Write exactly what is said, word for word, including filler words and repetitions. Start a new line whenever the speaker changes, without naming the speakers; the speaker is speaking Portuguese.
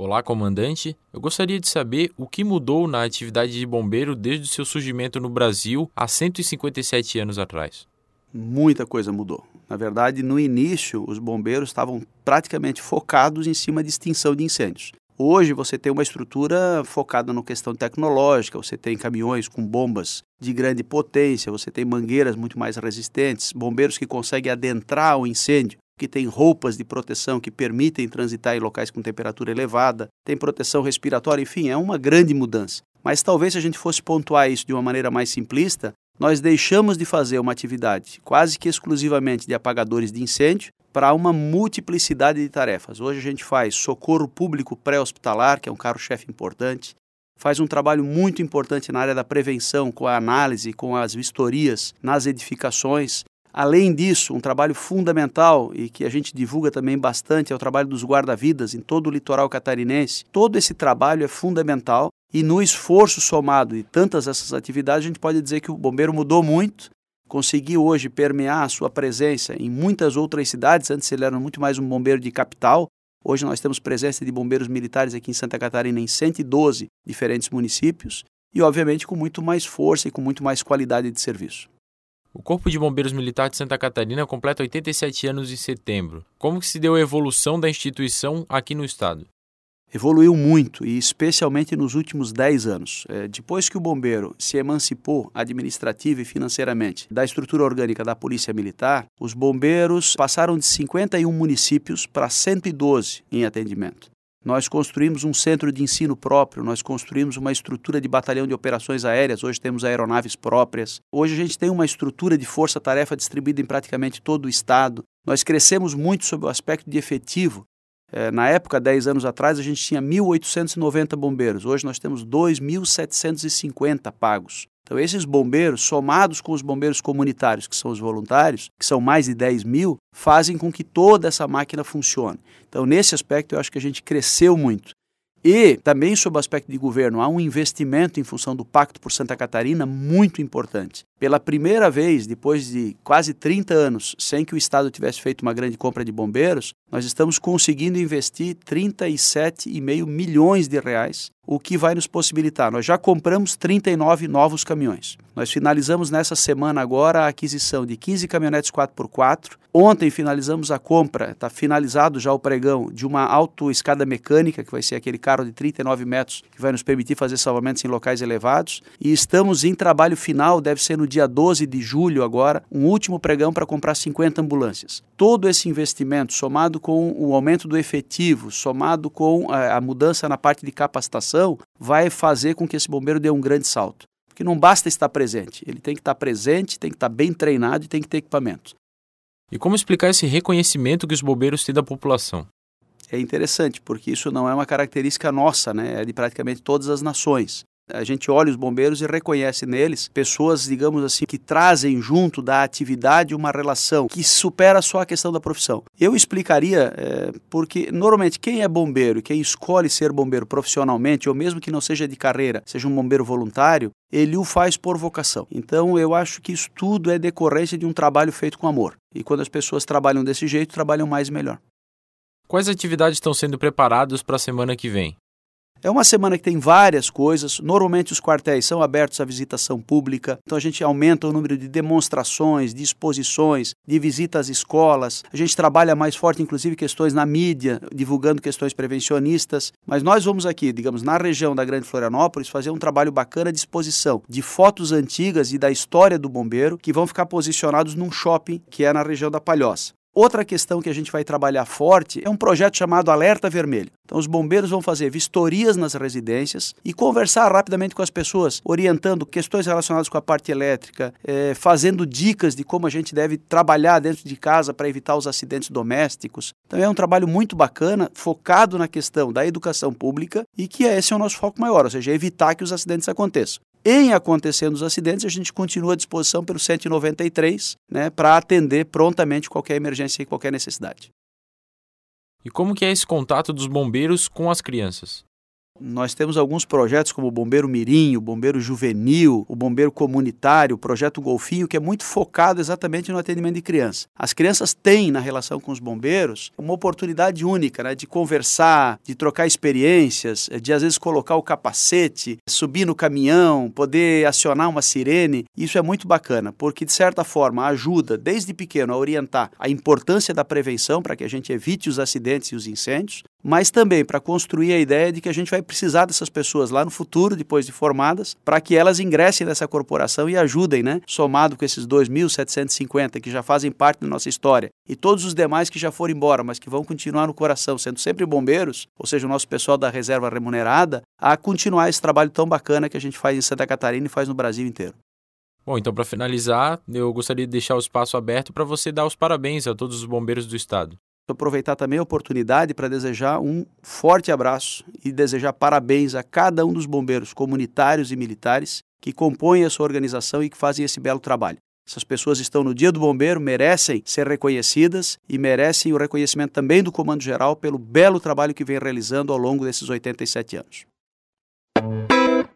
Olá, comandante. Eu gostaria de saber o que mudou na atividade de bombeiro desde o seu surgimento no Brasil há cento e cinquenta e sete anos atrás.
Muita coisa mudou. Na verdade, no início, os bombeiros estavam praticamente focados em cima de extinção de incêndios. Hoje você tem uma estrutura focada na questão tecnológica, você tem caminhões com bombas de grande potência, você tem mangueiras muito mais resistentes, bombeiros que conseguem adentrar o incêndio, que tem roupas de proteção que permitem transitar em locais com temperatura elevada, tem proteção respiratória, enfim, é uma grande mudança. Mas talvez se a gente fosse pontuar isso de uma maneira mais simplista, nós deixamos de fazer uma atividade quase que exclusivamente de apagadores de incêndio para uma multiplicidade de tarefas. Hoje a gente faz socorro público pré-hospitalar, que é um carro-chefe importante, faz um trabalho muito importante na área da prevenção, com a análise, com as vistorias nas edificações. Além disso, um trabalho fundamental e que a gente divulga também bastante é o trabalho dos guarda-vidas em todo o litoral catarinense. Todo esse trabalho é fundamental e no esforço somado de tantas essas atividades, a gente pode dizer que o bombeiro mudou muito, conseguiu hoje permear a sua presença em muitas outras cidades. Antes ele era muito mais um bombeiro de capital. Hoje nós temos presença de bombeiros militares aqui em Santa Catarina em cento e doze diferentes municípios e, obviamente, com muito mais força e com muito mais qualidade de serviço.
O Corpo de Bombeiros Militar de Santa Catarina completa oitenta e sete anos em setembro. Como que se deu a evolução da instituição aqui no estado?
Evoluiu muito, e especialmente nos últimos dez anos. É, depois que o bombeiro se emancipou administrativa e financeiramente da estrutura orgânica da Polícia Militar, os bombeiros passaram de cinquenta e um municípios para cento e doze em atendimento. Nós construímos um centro de ensino próprio, nós construímos uma estrutura de batalhão de operações aéreas, hoje temos aeronaves próprias. Hoje a gente tem uma estrutura de força-tarefa distribuída em praticamente todo o estado. Nós crescemos muito sob o aspecto de efetivo. É, na época, dez anos atrás, a gente tinha mil oitocentos e noventa bombeiros, hoje nós temos dois mil setecentos e cinquenta pagos. Então esses bombeiros, somados com os bombeiros comunitários, que são os voluntários, que são mais de dez mil, fazem com que toda essa máquina funcione. Então nesse aspecto eu acho que a gente cresceu muito. E também sob o aspecto de governo, há um investimento em função do Pacto por Santa Catarina muito importante. Pela primeira vez, depois de quase trinta anos, sem que o Estado tivesse feito uma grande compra de bombeiros, nós estamos conseguindo investir trinta e sete vírgula cinco milhões de reais, o que vai nos possibilitar. Nós já compramos trinta e nove novos caminhões. Nós finalizamos nessa semana agora a aquisição de quinze caminhonetes quatro por quatro. Ontem finalizamos a compra, está finalizado já o pregão, de uma autoescada mecânica, que vai ser aquele carro de trinta e nove metros, que vai nos permitir fazer salvamentos em locais elevados. E estamos em trabalho final, deve ser no dia doze de julho agora, um último pregão para comprar cinquenta ambulâncias. Todo esse investimento, somado com o aumento do efetivo, somado com a, a mudança na parte de capacitação, vai fazer com que esse bombeiro dê um grande salto. Porque não basta estar presente, ele tem que estar presente, tem que estar bem treinado e tem que ter equipamento.
E como explicar esse reconhecimento que os bombeiros têm da população?
É interessante, porque isso não é uma característica nossa, né? É de praticamente todas as nações. A gente olha os bombeiros e reconhece neles pessoas, digamos assim, que trazem junto da atividade uma relação que supera só a questão da profissão. Eu explicaria, é, porque normalmente quem é bombeiro, quem escolhe ser bombeiro profissionalmente, ou mesmo que não seja de carreira, seja um bombeiro voluntário, ele o faz por vocação. Então eu acho que isso tudo é decorrência de um trabalho feito com amor. E quando as pessoas trabalham desse jeito, trabalham mais e melhor.
Quais atividades estão sendo preparadas para a semana que vem?
É uma semana que tem várias coisas. Normalmente os quartéis são abertos à visitação pública, então a gente aumenta o número de demonstrações, de exposições, de visitas às escolas. A gente trabalha mais forte, inclusive, questões na mídia, divulgando questões prevencionistas. Mas nós vamos aqui, digamos, na região da Grande Florianópolis, fazer um trabalho bacana de exposição de fotos antigas e da história do bombeiro, que vão ficar posicionados num shopping que é na região da Palhoça. Outra questão que a gente vai trabalhar forte é um projeto chamado Alerta Vermelho. Então os bombeiros vão fazer vistorias nas residências e conversar rapidamente com as pessoas, orientando questões relacionadas com a parte elétrica, é, fazendo dicas de como a gente deve trabalhar dentro de casa para evitar os acidentes domésticos. Então é um trabalho muito bacana, focado na questão da educação pública e que esse é o nosso foco maior, ou seja, evitar que os acidentes aconteçam. Em acontecendo os acidentes, a gente continua à disposição pelo cento e noventa e três, né, para atender prontamente qualquer emergência e qualquer necessidade.
E como que é esse contato dos bombeiros com as crianças?
Nós temos alguns projetos como o Bombeiro Mirim, o Bombeiro Juvenil, o Bombeiro Comunitário, o Projeto Golfinho, que é muito focado exatamente no atendimento de crianças. As crianças têm, na relação com os bombeiros, uma oportunidade única, né, de conversar, de trocar experiências, de às vezes colocar o capacete, subir no caminhão, poder acionar uma sirene. Isso é muito bacana, porque de certa forma ajuda desde pequeno a orientar a importância da prevenção para que a gente evite os acidentes e os incêndios, mas também para construir a ideia de que a gente vai precisar dessas pessoas lá no futuro, depois de formadas, para que elas ingressem nessa corporação e ajudem, né? Somado com esses dois mil setecentos e cinquenta que já fazem parte da nossa história e todos os demais que já foram embora, mas que vão continuar no coração, sendo sempre bombeiros, ou seja, o nosso pessoal da reserva remunerada, a continuar esse trabalho tão bacana que a gente faz em Santa Catarina e faz no Brasil inteiro.
Bom, então para finalizar, eu gostaria de deixar o espaço aberto para você dar os parabéns a todos os bombeiros do estado.
Aproveitar também a oportunidade para desejar um forte abraço e desejar parabéns a cada um dos bombeiros comunitários e militares que compõem a sua organização e que fazem esse belo trabalho. Essas pessoas estão no Dia do Bombeiro, merecem ser reconhecidas e merecem o reconhecimento também do Comando Geral pelo belo trabalho que vem realizando ao longo desses oitenta e sete anos.